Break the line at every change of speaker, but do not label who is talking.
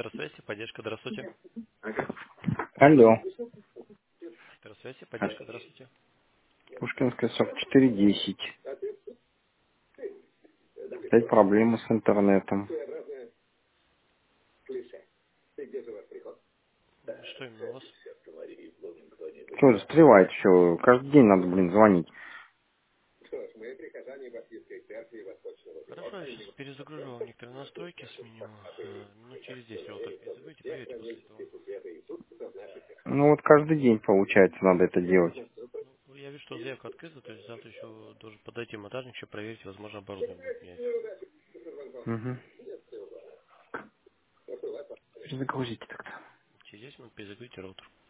Спецсвязи, поддержка, здравствуйте.
Алло.
Спецсвязи, поддержка, здравствуйте.
Пушкинская 4410. Опять проблемы с интернетом.
Что именно у вас?
Что, застревает все. Каждый день надо, звонить.
Хорошо, я сейчас перезагружу вам некоторые настройки, сменю. Минут через 10 роутер перезагрузите, проверьте после этого.
Ну вот каждый день, получается, надо это делать.
Ну, я вижу, что заявка открыта, то есть завтра еще должен подойти монтажник, еще проверить, возможно, оборудование будет менять.
Угу. Загрузите тогда.
Через 10 минут перезагрузите роутер.